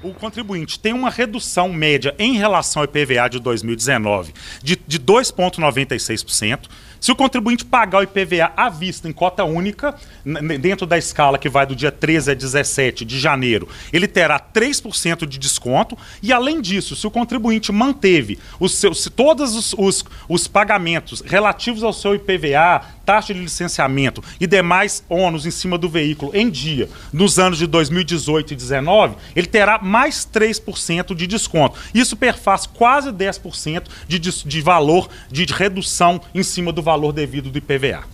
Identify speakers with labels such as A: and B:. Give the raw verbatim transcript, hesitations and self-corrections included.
A: o contribuinte tem uma redução média em relação ao I P V A de dois mil e dezenove de, de dois vírgula noventa e seis por cento. Se o contribuinte pagar o I P V A à vista em cota única, dentro da escala que vai do dia treze a dezessete de janeiro, ele terá três por cento de desconto. E, além disso, se o contribuinte manteve os seus, todos os, os, os pagamentos relativos ao seu I P V A, taxa de licenciamento e demais ônus em cima do veículo em dia, nos anos de dois mil e dezoito e dois mil e dezenove, ele terá mais três por cento de desconto. Isso perfaz quase dez por cento de, de valor de redução em cima do valor devido do I P V A.